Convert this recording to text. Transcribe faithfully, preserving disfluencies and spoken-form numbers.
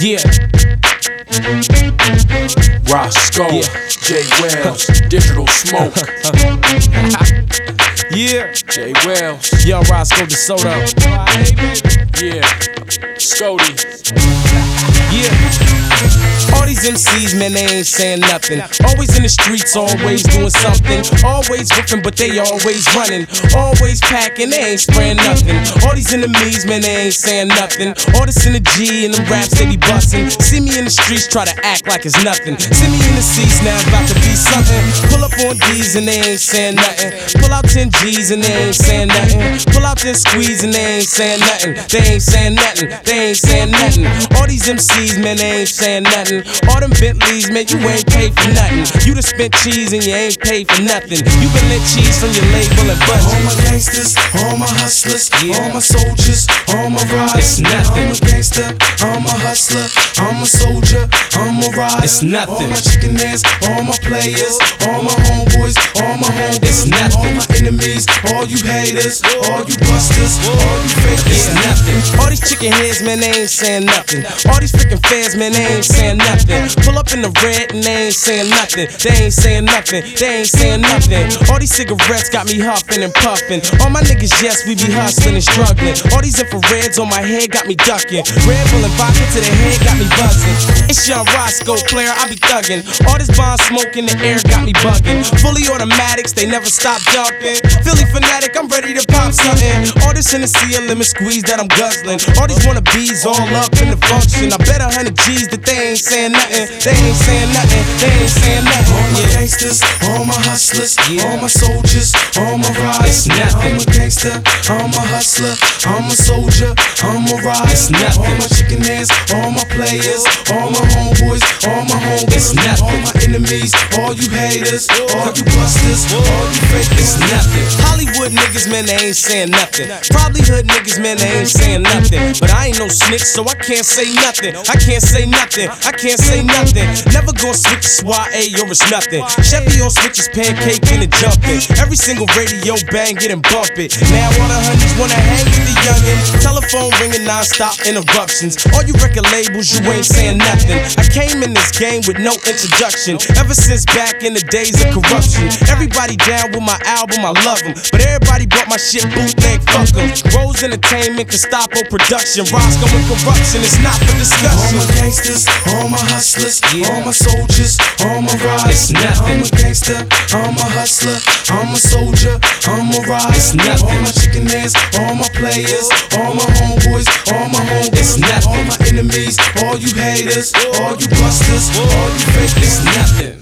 Yeah. Roscoe, Yeah. Jay Wells, Digital Smoke. Yeah. Jay Wells, Young Roscoe DeSoto. yeah. Scody. Yeah. All these M Cs, man, they ain't saying nothing. Always in the streets, always doing something. Always ripping, but they always running. Always packing, they ain't spraying nothing. All these enemies, man, they ain't saying nothing. All this in the G and them raps, they be busting. See me in the streets, try to act like it's nothing. See me in the seats, now it's about to be something. Pull up on D's and they ain't saying nothing. Pull out ten G's and they ain't saying nothing. Pull out ten squeeze and they ain't saying nothing. They ain't saying nothing, they ain't saying nothing. All these M Cs, man, they ain't saying nothing. All them Bentleys, man, you ain't paid for nothing. You done spent cheese and you ain't paid for nothing. You been lit cheese from your label and budget. All my gangsters, all my hustlers, Yeah. all my soldiers, all my riders. It's nothing. I'm a gangster, I'm a hustler, I'm a soldier, I'm a rider. It's nothing. All my chicken ass, all my players, all my homeboys, all my homegirls. It's nothing. All my enemies, all you haters, all you busters, all you fakers. It's nothing. All these chicken heads, man, they ain't saying nothing. All these freaking fans, man, they ain't saying nothing. Pull up in the red and they ain't saying nothing. They ain't saying nothing. They ain't saying nothing. All these cigarettes got me huffing and puffing. All my niggas, yes, we be hustling and struggling. All these infrareds on my head got me ducking. Red Bull and vodka to the head got me buzzing. It's Young Roscoe, player, I be thugging. All this bond smoke in the air got me bugging. Fully automatics, they never stop jumping. Philly fanatic, I'm ready to pop something. All this in the sea of lemon squeeze that I'm guzzling. All these wannabes all up in the function. I bet a hundred G's that they ain't saying nothing. They ain't saying nothing. They ain't saying nothing. All my Yeah. gangsters, all my hustlers, Yeah. all my soldiers, all my riders. It's nothing. I'm a gangster, I'm a hustler, I'm a soldier, I'm a rider. It's nothing. All my chicken ass, all my players, all my homeboys, all my homegirls. It's nothing. All my enemies, all you haters, all you busters, all you fakers. It's nothing. Hollywood niggas, man, they ain't saying nothing. Probably hood niggas, man, they ain't saying nothing. But I ain't no snitch, so I can't say nothing. I can't say nothing. I can't say nothing. Never gonna switch S Y A or it's nothing. Chevy on switches, pancaking and jumping. Every single radio bang, getting bumping. Now all the honeys wanna hang with the youngin'. Telephone ringing non-stop interruptions. All you record labels, you ain't saying nothing. I came in this game with no introduction. Ever since back in the days of corruption. Everybody down with my album, I love them. But everybody bought my shit bootleg, fuck them. Rose Entertainment, Gestapo Production. Roscoe and corruption, it's not for All discussion. my gangsters, all my hustlers, Yeah. all my soldiers, all my riders. It's nothing. I'm a gangster, I'm a hustler, I'm a soldier, I'm a rider. It's nothing. All my chicken ass, all my players, all my homeboys, all my homegirls. It's nothing. All my enemies, all you haters, all you busters, all you fakers. It's nothing.